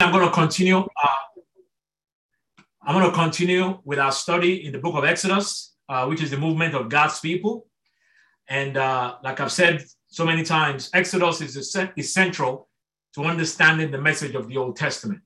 I'm going to continue. I'm going to continue with our study in the book of Exodus, which is the movement of God's people. And like I've said so many times, Exodus is central to understanding the message of the Old Testament.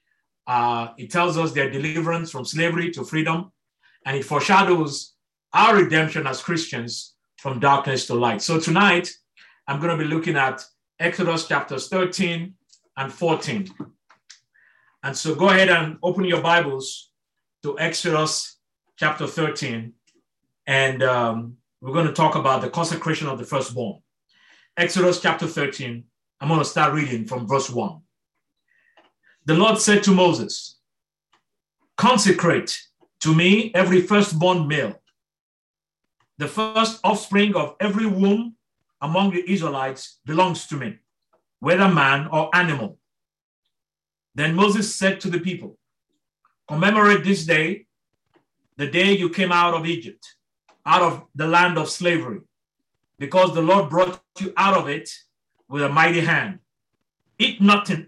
It tells us their deliverance from slavery to freedom, and it foreshadows our redemption as Christians from darkness to light. So tonight, I'm going to be looking at Exodus chapters 13 and 14. And so go ahead and open your Bibles to Exodus chapter 13. And we're going to talk about the consecration of the firstborn. Exodus chapter 13, I'm going to start reading from verse 1. The Lord said to Moses, "Consecrate to me every firstborn male, the first offspring of every womb among the Israelites belongs to me, whether man or animal." Then Moses said to the people, "Commemorate this day, the day you came out of Egypt, out of the land of slavery, because the Lord brought you out of it with a mighty hand. Eat nothing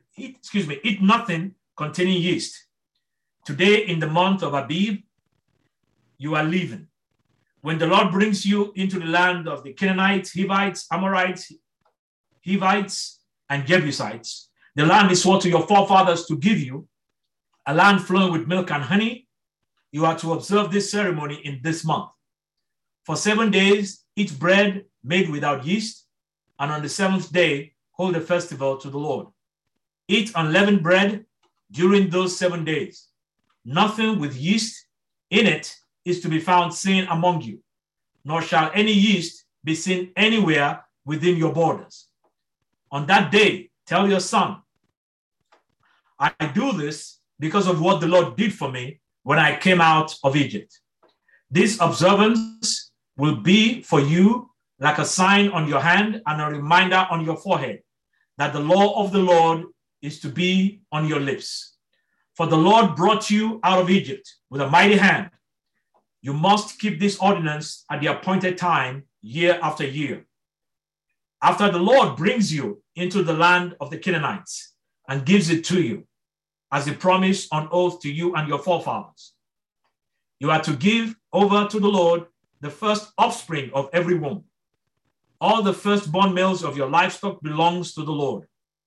containing yeast. Today in the month of Abib, you are leaving. When the Lord brings you into the land of the Canaanites, Hivites, Amorites, Hivites, and Jebusites, the land he swore to your forefathers to give you, a land flowing with milk and honey, you are to observe this ceremony in this month. For 7 days, eat bread made without yeast, and on the seventh day, hold a festival to the Lord. Eat unleavened bread during those 7 days. Nothing with yeast in it is to be found seen among you, nor shall any yeast be seen anywhere within your borders. On that day, tell your son, I do this because of what the Lord did for me when I came out of Egypt. This observance will be for you like a sign on your hand and a reminder on your forehead that the law of the Lord is to be on your lips. For the Lord brought you out of Egypt with a mighty hand. You must keep this ordinance at the appointed time, year after year. After the Lord brings you into the land of the Canaanites and gives it to you, as he promised on oath to you and your forefathers, you are to give over to the Lord the first offspring of every womb. All the firstborn males of your livestock belongs to the Lord.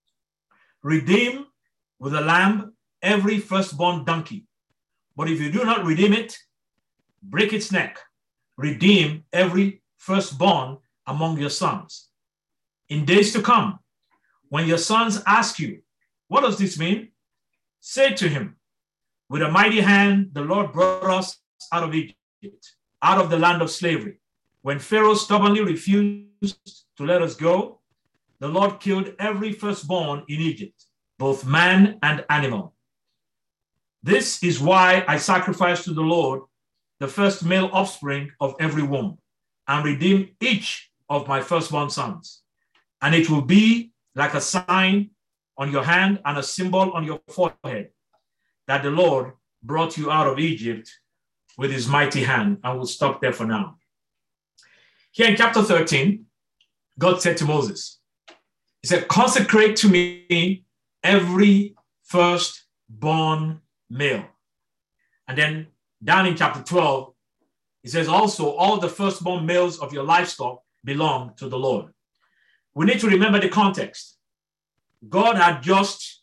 Redeem with a lamb every firstborn donkey. But if you do not redeem it, break its neck. Redeem every firstborn among your sons. In days to come, when your sons ask you, what does this mean? Say to him, with a mighty hand, the Lord brought us out of Egypt, out of the land of slavery. When Pharaoh stubbornly refused to let us go, the Lord killed every firstborn in Egypt, both man and animal. This is why I sacrifice to the Lord the first male offspring of every womb, and redeem each of my firstborn sons. And it will be like a sign on your hand and a symbol on your forehead that the Lord brought you out of Egypt with his mighty hand. And we'll stop there for now. Here in chapter 13, God said to Moses, he said, "Consecrate to me every firstborn male." And then down in chapter 12, he says, also, all the firstborn males of your livestock belong to the Lord. We need to remember the context. God had just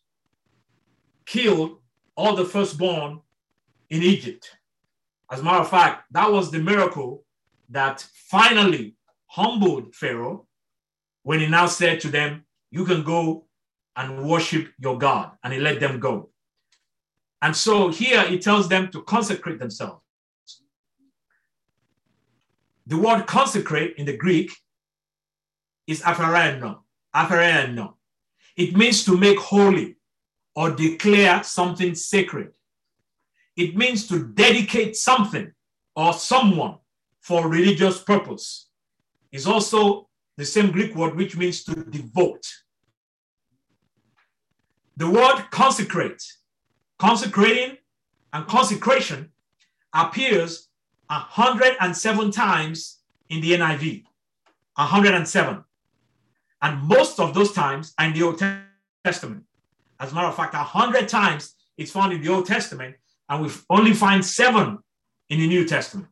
killed all the firstborn in Egypt. As a matter of fact, that was the miracle that finally humbled Pharaoh when he now said to them, "You can go and worship your God," and he let them go. And so here he tells them to consecrate themselves. The word consecrate in the Greek is aphereno. It means to make holy or declare something sacred. It means to dedicate something or someone for religious purpose. It's also the same Greek word which means to devote. The word consecrate, consecrating, and consecration appears 107 times in the NIV. 107. And most of those times are in the Old Testament. As a matter of fact, 100 times it's found in the Old Testament, and we only find 7 in the New Testament.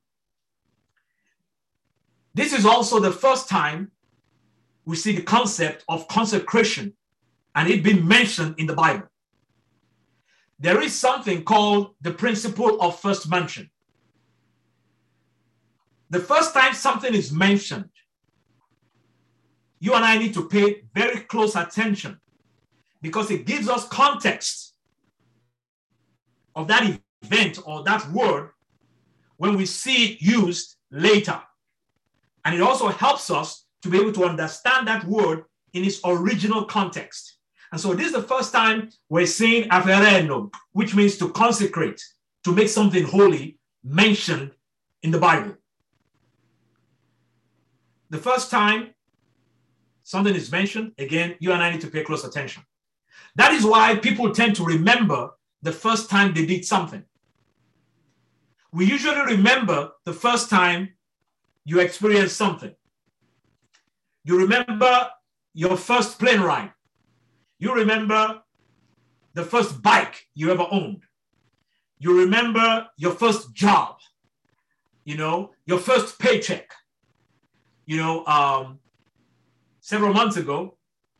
This is also the first time we see the concept of consecration and it being mentioned in the Bible. There is something called the principle of first mention. The first time something is mentioned, you and I need to pay very close attention because it gives us context of that event or that word when we see it used later. And it also helps us to be able to understand that word in its original context. And so this is the first time we're seeing afereno, which means to consecrate, to make something holy, mentioned in the Bible. The first time something is mentioned, again, you and I need to pay close attention. That is why people tend to remember the first time they did something. We usually remember the first time you experienced something. You remember your first plane ride. You remember the first bike you ever owned. You remember your first job, your first paycheck. Several months ago,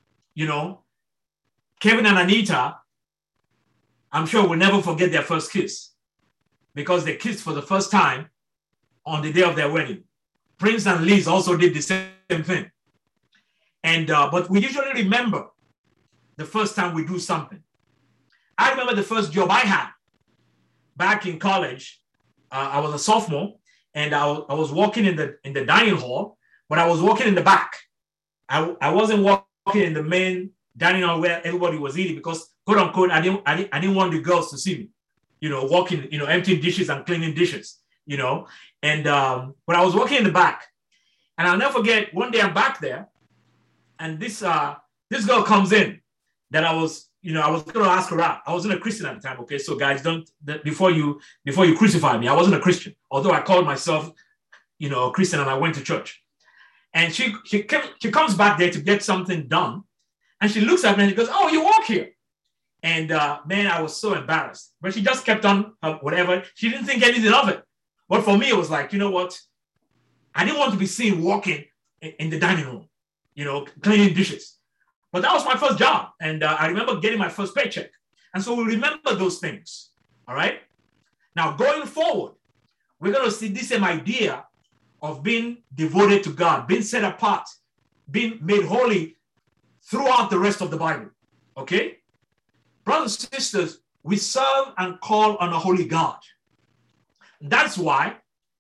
Kevin and Anita, I'm sure will never forget their first kiss because they kissed for the first time on the day of their wedding. Prince and Liz also did the same thing. But we usually remember the first time we do something. I remember the first job I had back in college. I was a sophomore and I was walking in the dining hall, but I was walking in the back. I wasn't walking in the main dining hall where everybody was eating because, quote unquote, I didn't want the girls to see me, walking, emptying dishes and cleaning dishes, but I was walking in the back. And I'll never forget, one day I'm back there and this girl comes in that I was going to ask her out. I wasn't a Christian at the time, okay? So guys, before you crucify me, I wasn't a Christian, although I called myself, a Christian and I went to church. And she comes back there to get something done. And she looks at me and she goes, "Oh, you walk here." And man, I was so embarrassed. But she just kept on whatever. She didn't think anything of it. But for me, it was like, you know what? I didn't want to be seen walking in the dining room, cleaning dishes. But that was my first job. And I remember getting my first paycheck. And so we remember those things. All right. Now, going forward, we're going to see this same idea of being devoted to God, being set apart, being made holy throughout the rest of the Bible. Okay? Brothers and sisters, we serve and call on a holy God. That's why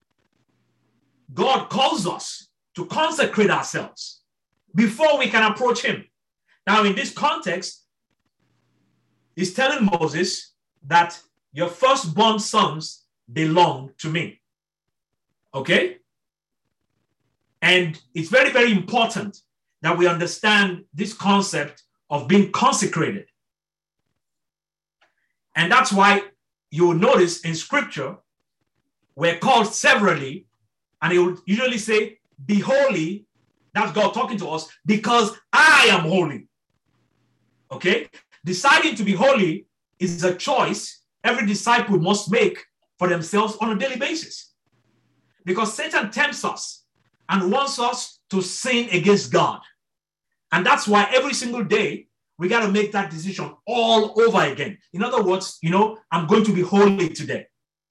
God calls us to consecrate ourselves before we can approach him. Now, in this context, he's telling Moses that your firstborn sons belong to me. Okay? And it's very, very important that we understand this concept of being consecrated. And that's why you will notice in scripture, we're called severally, and it would usually say, "Be holy." That's God talking to us, because I am holy. Okay? Deciding to be holy is a choice every disciple must make for themselves on a daily basis. Because Satan tempts us and wants us to sin against God. And that's why every single day, we got to make that decision all over again. In other words, I'm going to be holy today.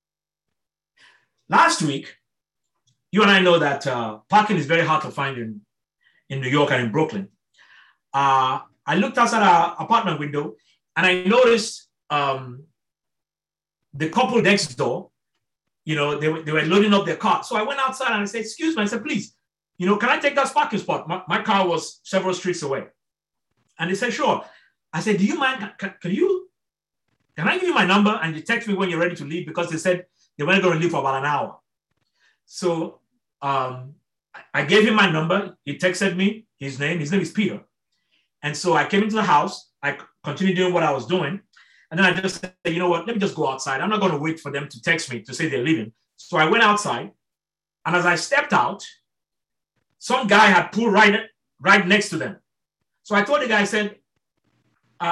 Last week, you and I know that parking is very hard to find in New York and in Brooklyn. I looked outside our apartment window and I noticed the couple next door, they were loading up their car. So I went outside and I said, "Excuse me," I said, "Please, can I take that parking spot?" My car was several streets away. And they said, "Sure." I said, "Do you mind? Can I give you my number and you text me when you're ready to leave?" Because they said they weren't going to leave for about an hour. So I gave him my number. He texted me his name. His name is Peter. And so I came into the house. I continued doing what I was doing. And then I just said, "You know what? Let me just go outside. I'm not going to wait for them to text me to say they're leaving." So I went outside. And as I stepped out, some guy had pulled right next to them. So I told the guy, I said,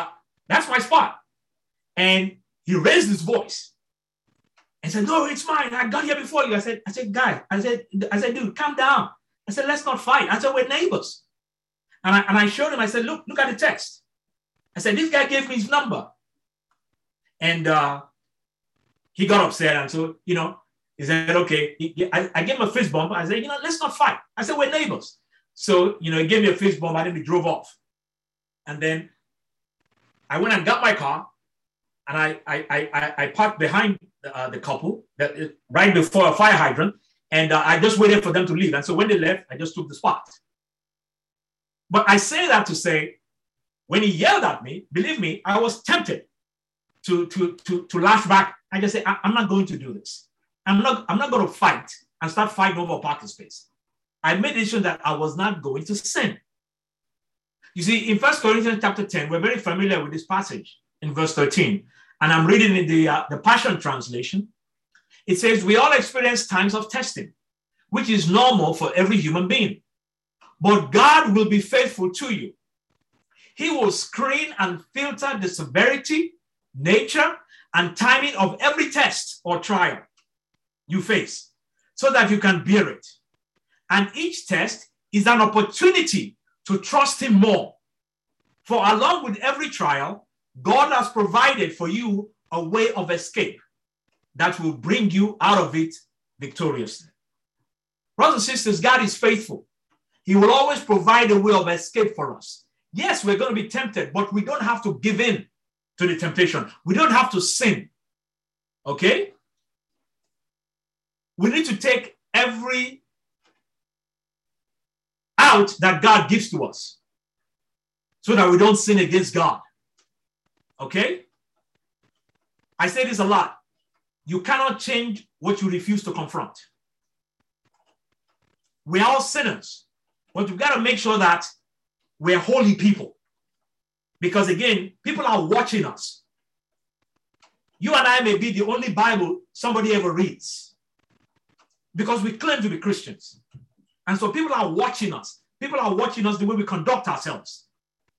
That's my spot. And he raised his voice and said, no, it's mine. I got here before you. I said, guy, I said, dude, calm down. I said, let's not fight. I said, we're neighbors. And I showed him, I said, look at the text. I said, this guy gave me his number. And he got upset. And so, he said, okay. I gave him a fist bump. I said, let's not fight. I said, we're neighbors. So, he gave me a fist bump. And then we drove off. And then I went and got my car. And I parked behind the couple right before a fire hydrant. And I just waited for them to leave. And so when they left, I just took the spot. But I say that to say, when he yelled at me, believe me, I was tempted to lash back and just say, I'm not going to do this. I'm not going to fight and start fighting over parking space. I made the decision that I was not going to sin. You see, in 1 Corinthians chapter 10, we're very familiar with this passage in verse 13. And I'm reading in the Passion Translation. It says, we all experience times of testing, which is normal for every human being. But God will be faithful to you. He will screen and filter the severity, nature, and timing of every test or trial you face so that you can bear it. And each test is an opportunity to trust him more. For along with every trial, God has provided for you a way of escape that will bring you out of it victoriously. Brothers and sisters, God is faithful. He will always provide a way of escape for us. Yes, we're going to be tempted, but we don't have to give in to the temptation. We don't have to sin. Okay? We need to take every out that God gives to us so that we don't sin against God. Okay? I say this a lot. You cannot change what you refuse to confront. We're all sinners, but we've got to make sure that we're holy people. Because again, people are watching us. You and I may be the only Bible somebody ever reads because we claim to be Christians. And so people are watching us. People are watching us the way we conduct ourselves.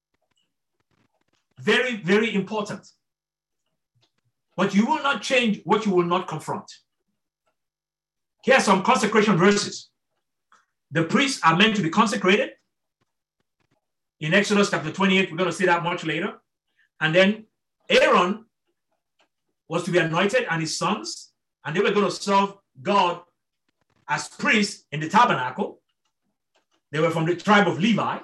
Very, very important. But you will not change what you will not confront. Here are some consecration verses. The priests are meant to be consecrated. In Exodus chapter 28, we're going to see that much later. And then Aaron was to be anointed and his sons, and they were going to serve God as priests in the tabernacle. They were from the tribe of Levi.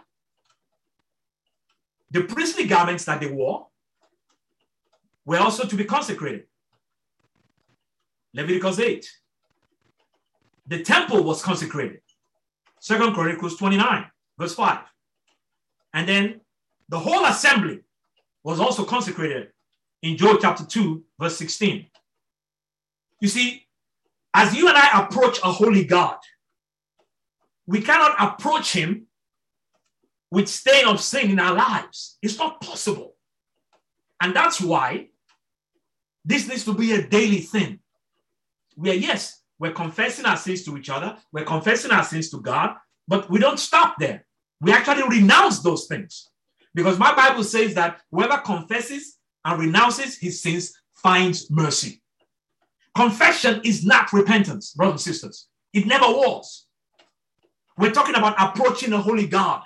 The priestly garments that they wore were also to be consecrated. Leviticus 8. The temple was consecrated. 2 Chronicles 29, verse 5. And then the whole assembly was also consecrated in Joel chapter 2, verse 16. You see, as you and I approach a holy God, we cannot approach him with stain of sin in our lives. It's not possible. And that's why this needs to be a daily thing. We're confessing our sins to each other. We're confessing our sins to God, but we don't stop there. We actually renounce those things because my Bible says that whoever confesses and renounces his sins finds mercy. Confession is not repentance, brothers and sisters. It never was. We're talking about approaching a holy God.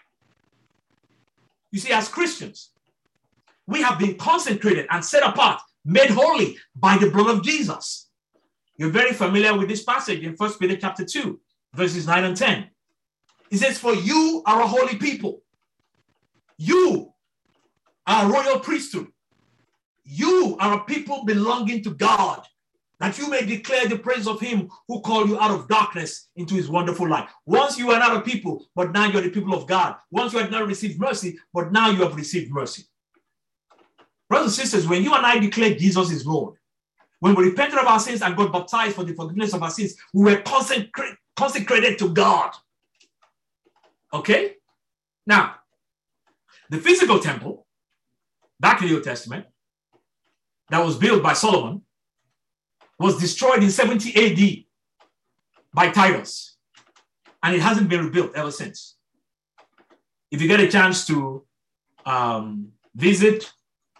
You see, as Christians, we have been consecrated and set apart, made holy by the blood of Jesus. You're very familiar with this passage in 1 Peter chapter 2, verses 9 and 10. It says, for you are a holy people. You are a royal priesthood. You are a people belonging to God, that you may declare the praise of him who called you out of darkness into his wonderful light. Once you were not a people, but now you're the people of God. Once you had not received mercy, but now you have received mercy. Brothers and sisters, when you and I declare Jesus is Lord, when we repented of our sins and got baptized for the forgiveness of our sins, we were consecrated to God. Okay? Now, the physical temple, back in the Old Testament, that was built by Solomon, was destroyed in 70 AD by Titus. And it hasn't been rebuilt ever since. If you get a chance to visit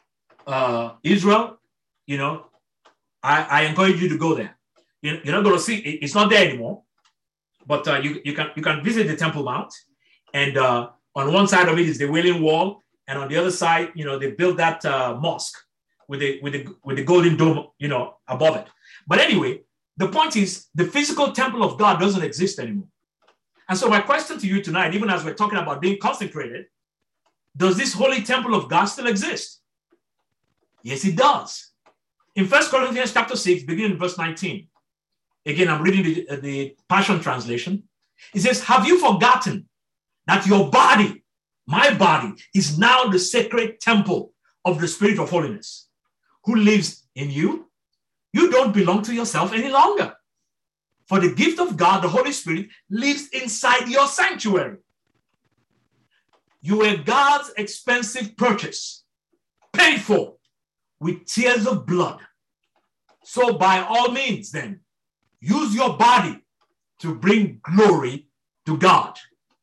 Israel, you know, I encourage you to go there. You're not going to see it's not there anymore, but you can visit the Temple Mount, and on one side of it is the Wailing Wall, and on the other side, you know, they built that mosque with the golden dome, you know, above it. But anyway, the point is the physical temple of God doesn't exist anymore. And so my question to you tonight, even as we're talking about being consecrated, does this holy temple of God still exist? Yes, it does. In 1 Corinthians chapter 6, beginning in verse 19, again, I'm reading the Passion Translation. It says, have you forgotten that your body, my body, is now the sacred temple of the Spirit of holiness who lives in you? You don't belong to yourself any longer. For the gift of God, the Holy Spirit, lives inside your sanctuary. You were God's expensive purchase, paid for with tears of blood. So by all means, then, use your body to bring glory to God.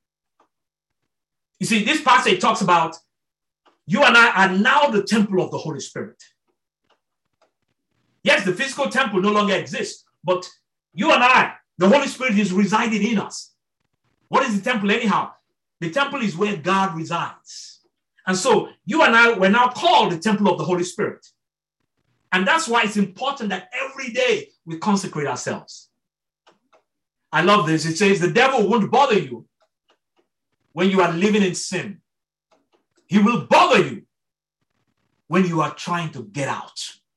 You see, this passage talks about you and I are now the temple of the Holy Spirit. Yes, the physical temple no longer exists, but you and I, the Holy Spirit is residing in us. What is the temple anyhow? The temple is where God resides. And so you and I were now called the temple of the Holy Spirit. And that's why it's important that every day we consecrate ourselves. I love this. It says the devil won't bother you when you are living in sin. He will bother you when you are trying to get out.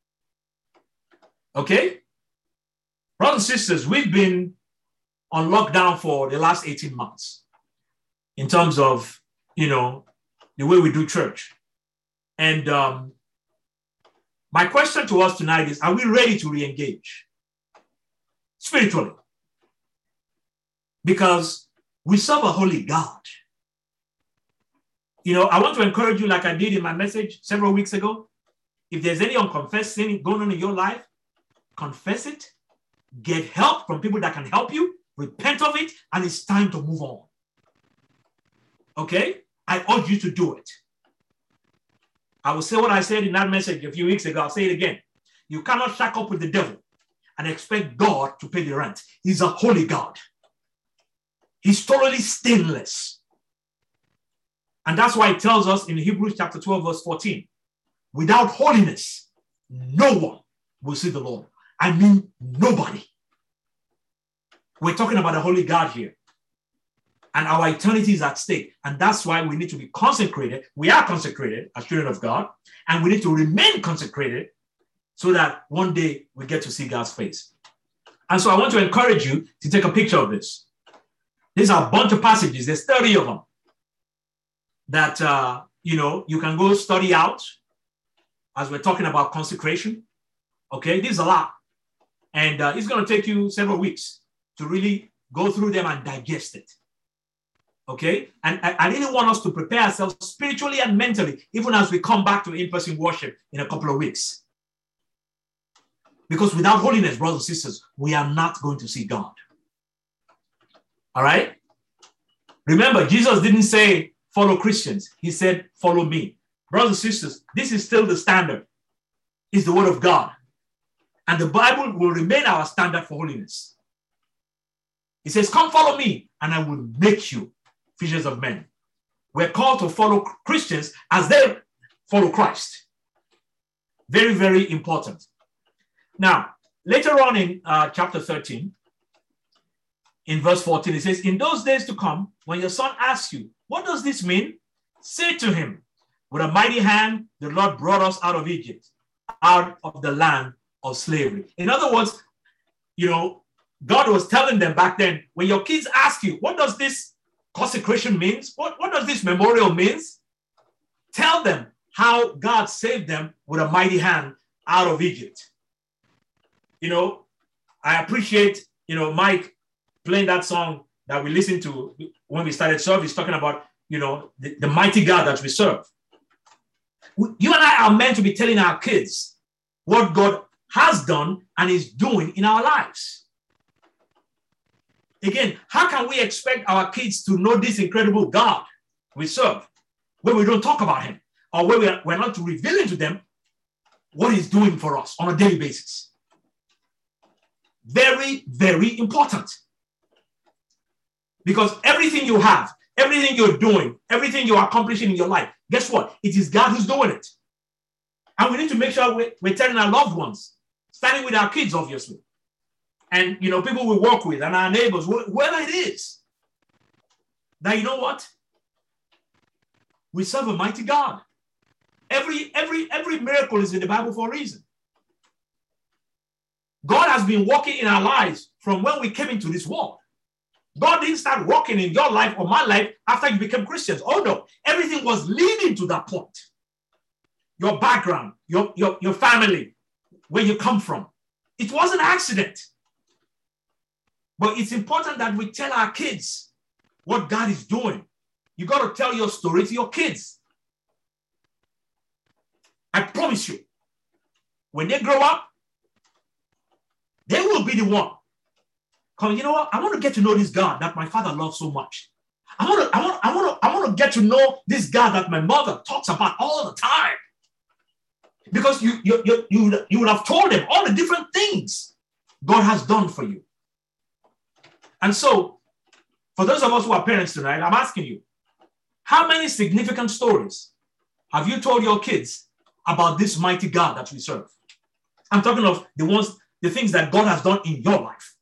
Okay? Brothers and sisters, we've been on lockdown for the last 18 months in terms of, you know, the way we do church. And my question to us tonight is, are we ready to re-engage spiritually? Because we serve a holy God. You know, I want to encourage you, like I did in my message several weeks ago. If there's any unconfessed sin going on in your life, confess it, get help from people that can help you, repent of it, and it's time to move on. Okay? I urge you to do it. I will say what I said in that message a few weeks ago. I'll say it again. You cannot shack up with the devil and expect God to pay the rent. He's a holy God. He's totally stainless. And that's why it tells us in Hebrews chapter 12, verse 14, without holiness, no one will see the Lord. I mean, nobody. We're talking about a holy God here. And our eternity is at stake. And that's why we need to be consecrated. We are consecrated as children of God. And we need to remain consecrated so that one day we get to see God's face. And so I want to encourage you to take a picture of this. These are a bunch of passages. There's 30 of them that, you know, you can go study out as we're talking about consecration. Okay, this is a lot. And it's going to take you several weeks to really go through them and digest it. Okay, and I really want us to prepare ourselves spiritually and mentally, even as we come back to in-person worship in a couple of weeks. Because without holiness, brothers and sisters, we are not going to see God. All right? Remember, Jesus didn't say, follow Christians. He said, follow me. Brothers and sisters, this is still the standard. It's the word of God. And the Bible will remain our standard for holiness. It says, come follow me, and I will make you fishers of men. We're called to follow Christians as they follow Christ. Very, very important. Now, later on in chapter 13, in verse 14, it says, in those days to come, when your son asks you, what does this mean? Say to him, with a mighty hand, the Lord brought us out of Egypt, out of the land of slavery. In other words, you know, God was telling them back then, when your kids ask you, what does this consecration means? What does this memorial means? Tell them how God saved them with a mighty hand out of Egypt. You know, I appreciate, you know, Mike playing that song that we listened to when we started service, talking about, you know, the mighty God that we serve. You and I are meant to be telling our kids what God has done and is doing in our lives. Again, how can we expect our kids to know this incredible God we serve when we don't talk about him, or when we're not revealing to them what he's doing for us on a daily basis. Very, very important. Because everything you have, everything you're doing, everything you're accomplishing in your life, guess what? It is God who's doing it. And we need to make sure we're telling our loved ones, starting with our kids, obviously. And, people we work with and our neighbors, whoever it is, that you know what? We serve a mighty God. Every miracle is in the Bible for a reason. God has been working in our lives from when we came into this world. God didn't start working in your life or my life after you became Christians. Oh no, everything was leading to that point. Your background, your family, where you come from. It was an accident. But it's important that we tell our kids what God is doing. You got to tell your story to your kids. I promise you, when they grow up, they will be the one. Come, you know what? I want to get to know this God that my father loves so much. I want to get to know this God that my mother talks about all the time. Because you would have told them all the different things God has done for you. And so, for those of us who are parents tonight, I'm asking you, how many significant stories have you told your kids about this mighty God that we serve? I'm talking of the things that God has done in your life.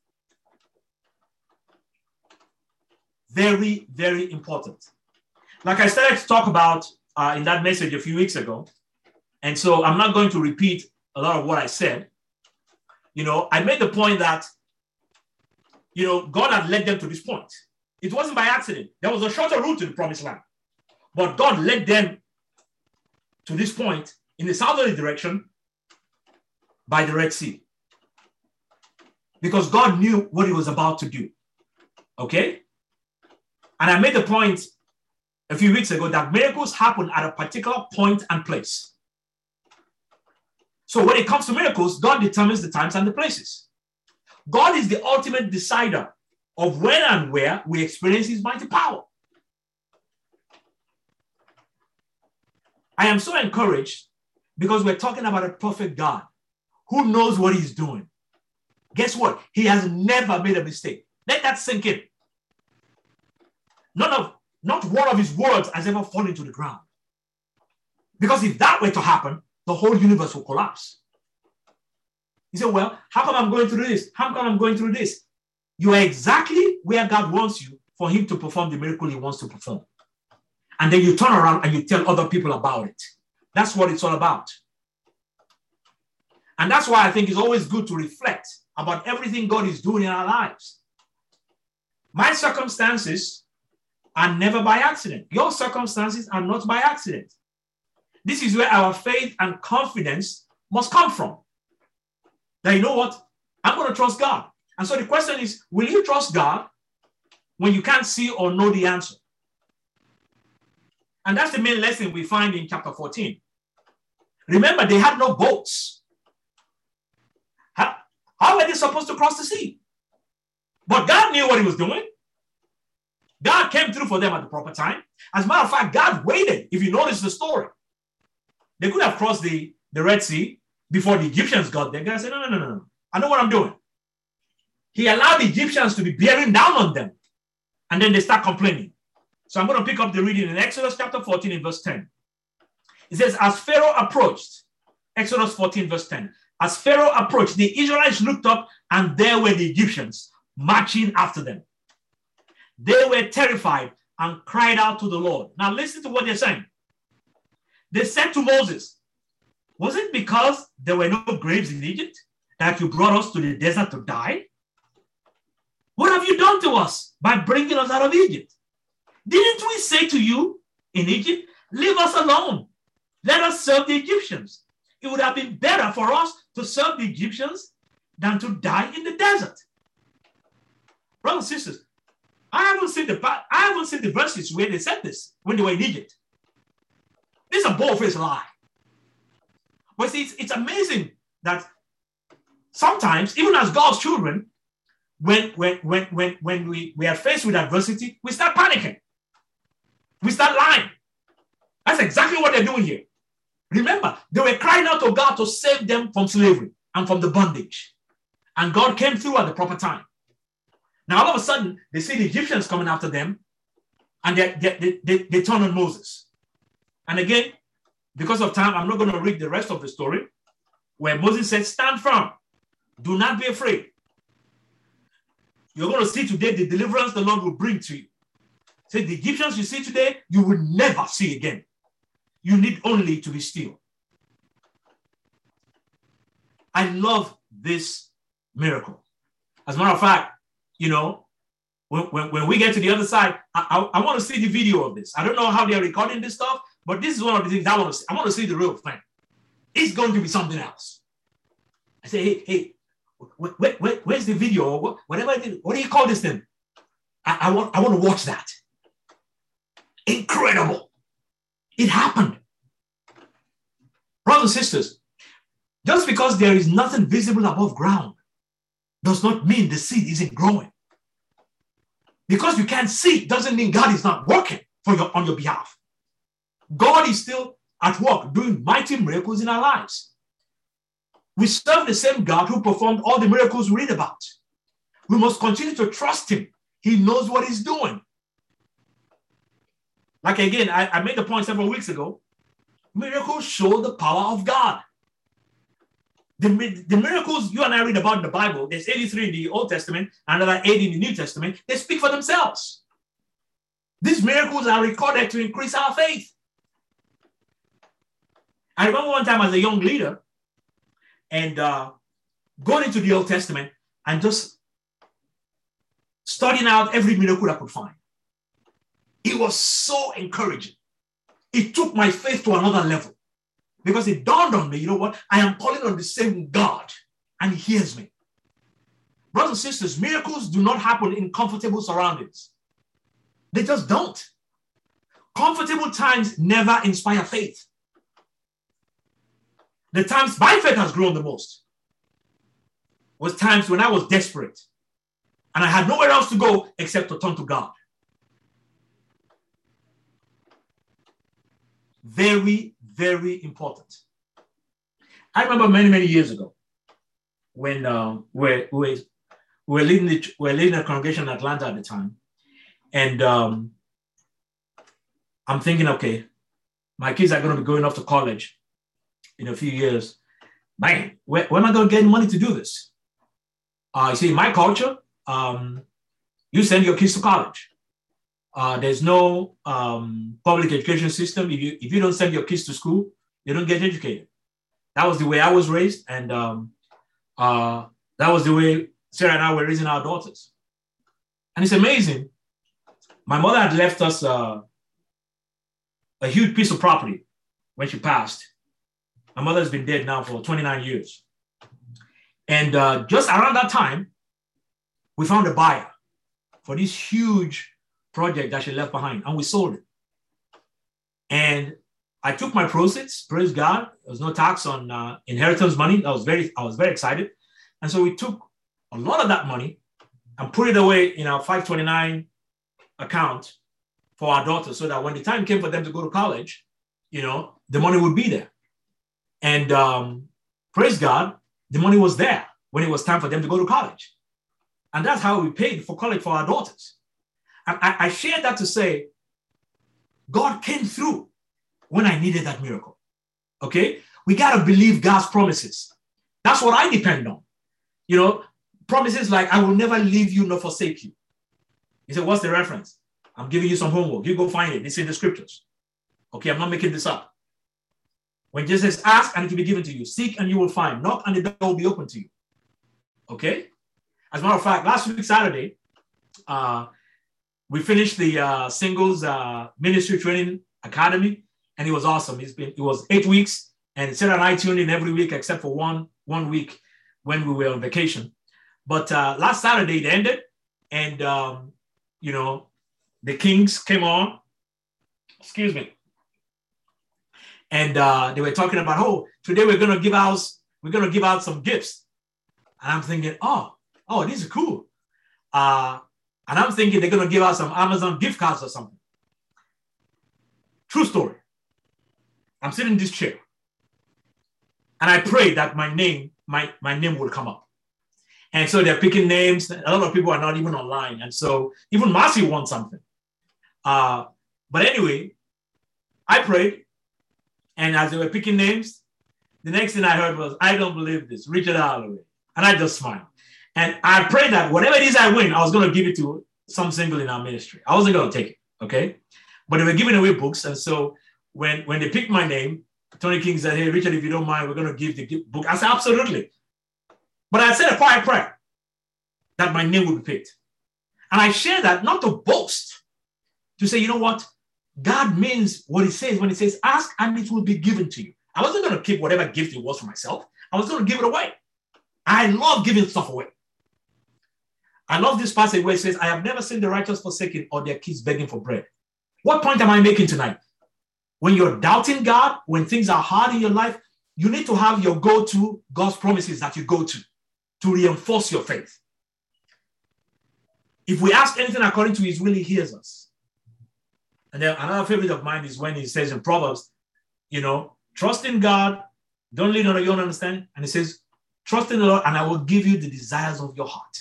Very, very important. Like I started to talk about in that message a few weeks ago, and so I'm not going to repeat a lot of what I said. I made the point that, God had led them to this point. It wasn't by accident. There was a shorter route to the promised land. But God led them to this point in the southerly direction by the Red Sea. Because God knew what he was about to do. Okay? And I made the point a few weeks ago that miracles happen at a particular point and place. So when it comes to miracles, God determines the times and the places. God is the ultimate decider of when and where we experience his mighty power. I am so encouraged because we're talking about a perfect God who knows what he's doing. Guess what? He has never made a mistake. Let that sink in. Not one of his words has ever fallen to the ground. Because if that were to happen, the whole universe will collapse. You say, well, how come I'm going through this? How come I'm going through this? You are exactly where God wants you for him to perform the miracle he wants to perform. And then you turn around and you tell other people about it. That's what it's all about. And that's why I think it's always good to reflect about everything God is doing in our lives. My circumstances are never by accident. Your circumstances are not by accident. This is where our faith and confidence must come from. Now, you know what? I'm going to trust God. And so the question is, will you trust God when you can't see or know the answer? And that's the main lesson we find in chapter 14. Remember, they had no boats. How were they supposed to cross the sea? But God knew what he was doing. God came through for them at the proper time. As a matter of fact, God waited. If you notice the story, they could have crossed the Red Sea before the Egyptians got there. God said, no. I know what I'm doing. He allowed the Egyptians to be bearing down on them. And then they start complaining. So I'm going to pick up the reading in Exodus chapter 14 in verse 10. It says, as Pharaoh approached, Exodus 14 verse 10, as Pharaoh approached, the Israelites looked up and there were the Egyptians marching after them. They were terrified and cried out to the Lord. Now listen to what they're saying. They said to Moses, was it because there were no graves in Egypt that you brought us to the desert to die? What have you done to us by bringing us out of Egypt? Didn't we say to you in Egypt, leave us alone. Let us serve the Egyptians. It would have been better for us to serve the Egyptians than to die in the desert. Brothers and sisters, I haven't seen the verses where they said this when they were in Egypt. This is a bold-faced lie. But see, it's amazing that sometimes, even as God's children, when we are faced with adversity, we start panicking. We start lying. That's exactly what they're doing here. Remember, they were crying out to God to save them from slavery and from the bondage. And God came through at the proper time. Now, all of a sudden, they see the Egyptians coming after them, and they turn on Moses. And again, because of time, I'm not going to read the rest of the story, where Moses said, stand firm. Do not be afraid. You're going to see today the deliverance the Lord will bring to you. Say, the Egyptians you see today, you will never see again. You need only to be still. I love this miracle. As a matter of fact, you know, when we get to the other side, I want to see the video of this. I don't know how they're recording this stuff, but this is one of the things I want to see. I want to see the real thing. It's going to be something else. I say, hey, where's the video? Whatever I did, what do you call this thing? I want to watch that. Incredible. It happened. Brothers and sisters, just because there is nothing visible above ground does not mean the seed isn't growing. Because you can't see doesn't mean God is not working on your behalf. God is still at work doing mighty miracles in our lives. We serve the same God who performed all the miracles we read about. We must continue to trust him. He knows what he's doing. Like again, I made the point several weeks ago. Miracles show the power of God. The miracles you and I read about in the Bible, there's 83 in the Old Testament, another 80 in the New Testament. They speak for themselves. These miracles are recorded to increase our faith. I remember one time as a young leader and going into the Old Testament and just studying out every miracle I could find. It was so encouraging. It took my faith to another level because it dawned on me, you know what? I am calling on the same God and he hears me. Brothers and sisters, miracles do not happen in comfortable surroundings. They just don't. Comfortable times never inspire faith. The times my faith has grown the most was times when I was desperate and I had nowhere else to go except to turn to God. Very, very important. I remember many, many years ago when we were leading a congregation in Atlanta at the time. And I'm thinking, okay, my kids are going to be going off to college in a few years. Man, where am I going to get money to do this? You see, in my culture, you send your kids to college. There's no public education system. If you don't send your kids to school, they don't get educated. That was the way I was raised. And that was the way Sarah and I were raising our daughters. And it's amazing. My mother had left us a huge piece of property when she passed. My mother's been dead now for 29 years. And just around that time, we found a buyer for this huge project that she left behind, and we sold it. And I took my proceeds, praise God. There was no tax on inheritance money. I was very excited. And so we took a lot of that money and put it away in our 529 account for our daughters so that when the time came for them to go to college, you know, the money would be there. And praise God, the money was there when it was time for them to go to college. And that's how we paid for college for our daughters. And I share that to say, God came through when I needed that miracle. Okay? We got to believe God's promises. That's what I depend on. You know, promises like, I will never leave you nor forsake you. You say, what's the reference? I'm giving you some homework. You go find it. It's in the scriptures. Okay, I'm not making this up. When Jesus says, ask and it will be given to you. Seek and you will find. Knock and the door will be open to you. Okay? As a matter of fact, last week, Saturday, we finished the Singles Ministry Training Academy, and it was awesome. It was 8 weeks, and Sarah and I tuned in every week except for one week when we were on vacation. But last Saturday it ended, and you know, the Kings came on. Excuse me. And they were talking about, oh, today we're gonna give out some gifts. And I'm thinking, oh, this is cool. And I'm thinking they're gonna give out some Amazon gift cards or something. True story. I'm sitting in this chair. And I prayed that my name will come up. And so they're picking names. A lot of people are not even online. And so even Marcy wants something. But anyway, I prayed. And as they were picking names, the next thing I heard was, I don't believe this, Richard Holloway. And I just smiled. And I prayed that whatever it is I win, I was going to give it to some single in our ministry. I wasn't going to take it, okay? But they were giving away books. And so when they picked my name, Tony King said, hey, Richard, if you don't mind, we're going to give the book. I said, absolutely. But I said a quiet prayer that my name would be picked. And I share that not to boast, to say, you know what? God means what he says when he says, ask and it will be given to you. I wasn't going to keep whatever gift it was for myself. I was going to give it away. I love giving stuff away. I love this passage where it says, I have never seen the righteous forsaken or their kids begging for bread. What point am I making tonight? When you're doubting God, when things are hard in your life, you need to have your go-to God's promises that you go to reinforce your faith. If we ask anything according to his will, he hears us. And then another favorite of mine is when he says in Proverbs, you know, trust in God, don't lean on your own understanding. And he says, trust in the Lord, and I will give you the desires of your heart.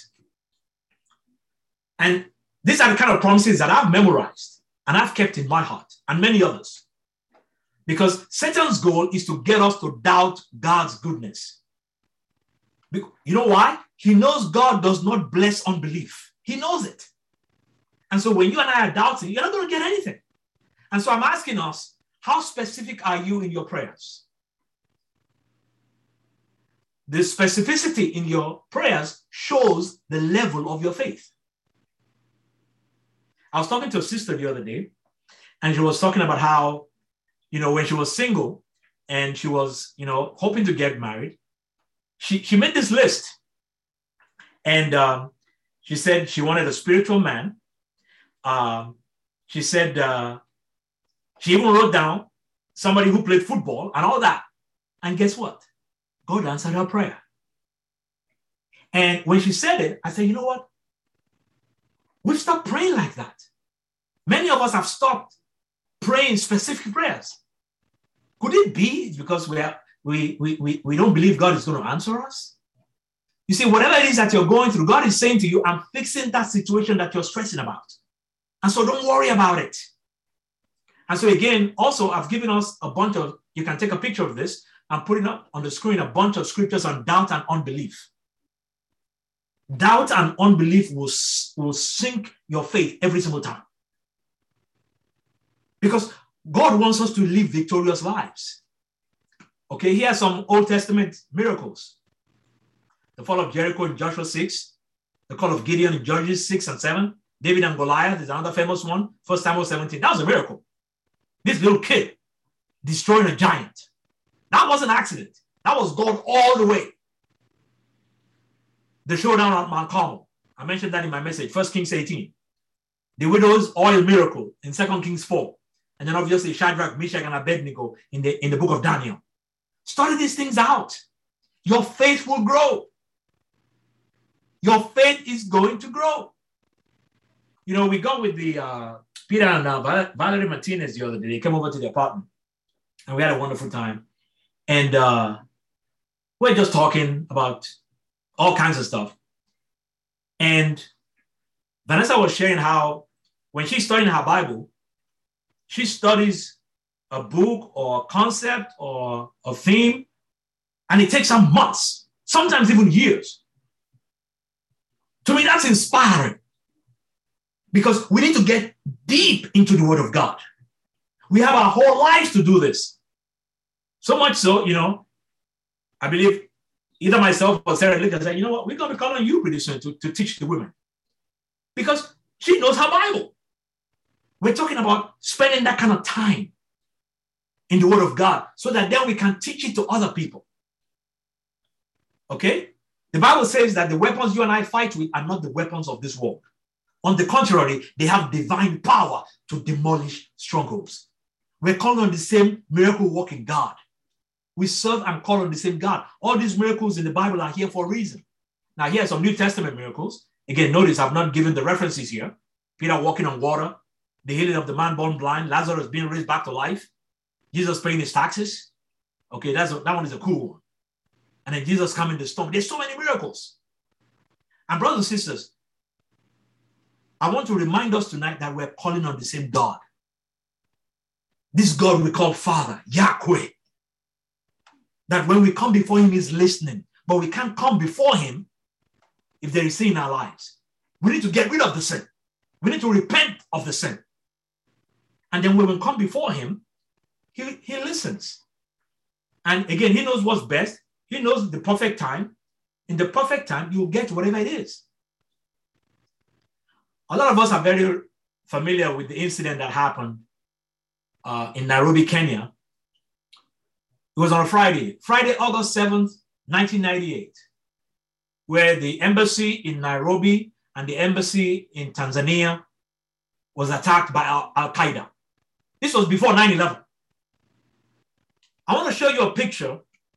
And these are the kind of promises that I've memorized and I've kept in my heart and many others. Because Satan's goal is to get us to doubt God's goodness. You know why? He knows God does not bless unbelief. He knows it. And so when you and I are doubting, you're not going to get anything. And so I'm asking us, how specific are you in your prayers? The specificity in your prayers shows the level of your faith. I was talking to a sister the other day, and she was talking about how, you know, when she was single and she was, you know, hoping to get married, she made this list. And she said she wanted a spiritual man. She said she even wrote down somebody who played football and all that. And guess what? God answered her prayer. And when she said it, I said, you know what? We've stopped praying like that. Many of us have stopped praying specific prayers. Could it be because we don't believe God is going to answer us? You see, whatever it is that you're going through, God is saying to you, I'm fixing that situation that you're stressing about. And so don't worry about it. And so again, also, I've given us a bunch of, you can take a picture of this and put it up on the screen, a bunch of scriptures on doubt and unbelief. Doubt and unbelief will sink your faith every single time. Because God wants us to live victorious lives. Okay, here are some Old Testament miracles. The fall of Jericho in Joshua 6, the call of Gideon in Judges 6 and 7, David and Goliath is another famous one, 1 Samuel 17. That was a miracle. This little kid destroying a giant. That was an accident. That was God all the way. The showdown at Mount Carmel. I mentioned that in my message, 1 Kings 18. The widow's oil miracle in 2 Kings 4. And then obviously Shadrach, Meshach, and Abednego in the book of Daniel. Study these things out. Your faith will grow. Your faith is going to grow. You know, we got with the Peter and Valerie Martinez the other day. They came over to the apartment and we had a wonderful time. And we're just talking about all kinds of stuff. And Vanessa was sharing how when she's studying her Bible, she studies a book or a concept or a theme, and it takes some months, sometimes even years. To me, that's inspiring because we need to get deep into the Word of God. We have our whole lives to do this. So much so, you know, I believe either myself or Sarah Licker said, you know what, we're going to be calling you pretty soon to teach the women because she knows her Bible. We're talking about spending that kind of time in the Word of God so that then we can teach it to other people. Okay? The Bible says that the weapons you and I fight with are not the weapons of this world. On the contrary, they have divine power to demolish strongholds. We're calling on the same miracle-working God. We serve and call on the same God. All these miracles in the Bible are here for a reason. Now, here are some New Testament miracles. Again, notice I've not given the references here. Peter walking on water, the healing of the man born blind, Lazarus being raised back to life, Jesus paying his taxes. Okay, that one is a cool one. And then Jesus calmed the storm. There's so many miracles. And brothers and sisters, I want to remind us tonight that we're calling on the same God. This God we call Father, Yahweh. That when we come before him, he's listening. But we can't come before him if there is sin in our lives. We need to get rid of the sin. We need to repent of the sin. And then when we come before him, he listens. And again, he knows what's best. He knows the perfect time. In the perfect time, you'll get whatever it is. A lot of us are very familiar with the incident that happened in Nairobi, Kenya. It was on a Friday, August 7th, 1998, where the embassy in Nairobi and the embassy in Tanzania was attacked by Al-Qaeda. This was before 9/11. I want to show you a picture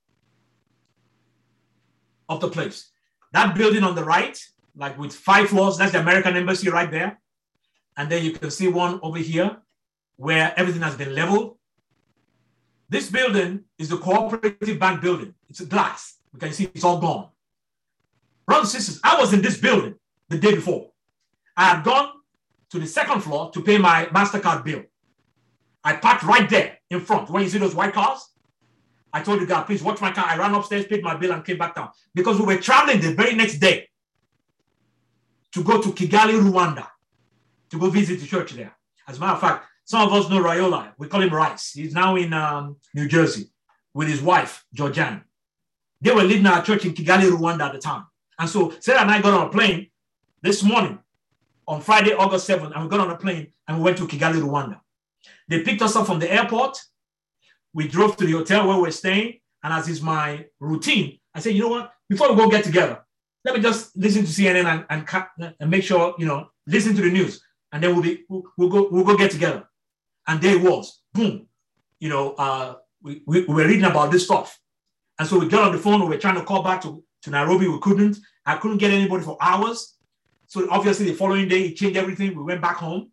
of the place. That building on the right, like with 5 floors, that's the American embassy right there. And then you can see one over here where everything has been leveled. This building is the Cooperative Bank building. It's a glass. You can see it's all gone. Brothers and sisters, I was in this building the day before. I had gone to the 2nd floor to pay my MasterCard bill. I parked right there in front. When you see those white cars, I told the guy, please watch my car. I ran upstairs, paid my bill, and came back down. Because we were traveling the very next day to go to Kigali, Rwanda, to go visit the church there. As a matter of fact, some of us know Rayola. We call him Rice. He's now in New Jersey with his wife, Georgianne. They were leading our church in Kigali, Rwanda at the time. And so Sarah and I got on a plane this morning on Friday, August 7th, and we got on a plane and we went to Kigali, Rwanda. They picked us up from the airport. We drove to the hotel where we're staying. And as is my routine, I said, you know what? Before we go get together, let me just listen to CNN and make sure, listen to the news. And then we'll go get together. And there it was. Boom. We were reading about this stuff. And so we got on the phone. We were trying to call back to Nairobi. We couldn't. I couldn't get anybody for hours. So obviously the following day, he changed everything. We went back home.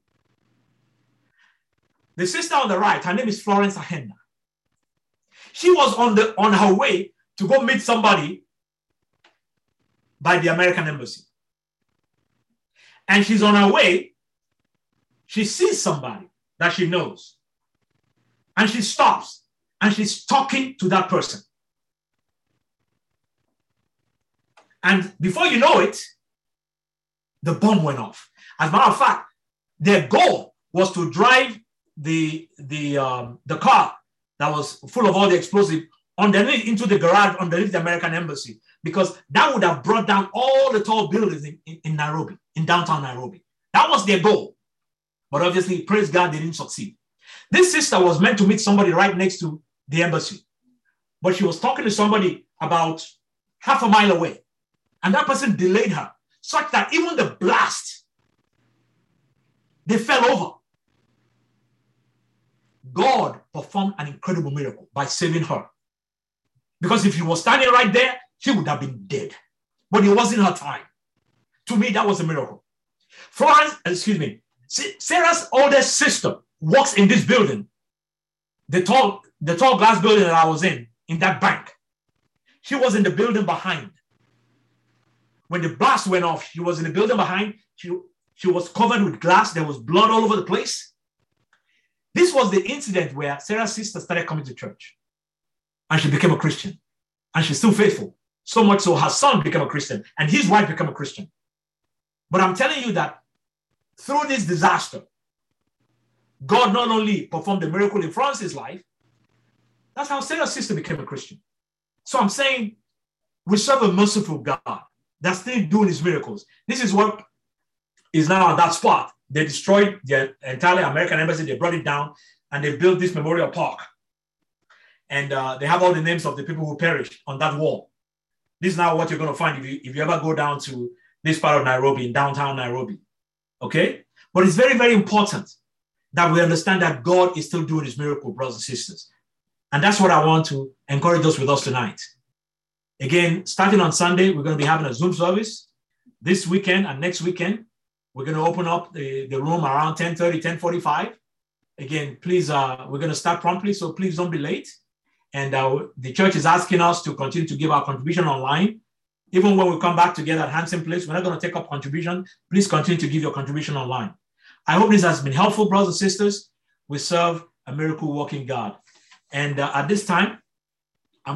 The sister on the right, her name is Florence Ahenda. She was on her way to go meet somebody by the American embassy. And she's on her way. She sees somebody that she knows. And she stops and she's talking to that person. And before you know it, the bomb went off. As a matter of fact, their goal was to drive the car that was full of all the explosive underneath into the garage underneath the American embassy, because that would have brought down all the tall buildings in Nairobi, in downtown Nairobi. That was their goal. But obviously, praise God, they didn't succeed. This sister was meant to meet somebody right next to the embassy, but she was talking to somebody about half a mile away. And that person delayed her such that even the blast, they fell over. God performed an incredible miracle by saving her. Because if she was standing right there, she would have been dead. But it wasn't her time. To me, that was a miracle. Sarah's oldest sister works in this building, the tall glass building that I was in that bank. She was in the building behind. When the blast went off, she was in the building behind. She was covered with glass. There was blood all over the place. This was the incident where Sarah's sister started coming to church. And she became a Christian. And she's still faithful. So much so her son became a Christian. And his wife became a Christian. But I'm telling you that through this disaster, God not only performed a miracle in Francis' life, that's how Sarah's sister became a Christian. So I'm saying we serve a merciful God that's still doing his miracles. This is what is now at that spot. They destroyed the entire American embassy. They brought it down and they built this memorial park. And they have all the names of the people who perished on that wall. This is now what you're going to find if you ever go down to this part of Nairobi, in downtown Nairobi. Okay? But it's very, very important that we understand that God is still doing his miracle, brothers and sisters. And that's what I want to encourage us with us tonight. Again, starting on Sunday, we're going to be having a Zoom service. This weekend and next weekend, we're going to open up the room around 10:30, 10:45. Again, please, we're going to start promptly, so please don't be late. And the church is asking us to continue to give our contribution online. Even when we come back together at Hansen Place, we're not going to take up contribution. Please continue to give your contribution online. I hope this has been helpful, brothers and sisters. We serve a miracle working God. And at this time,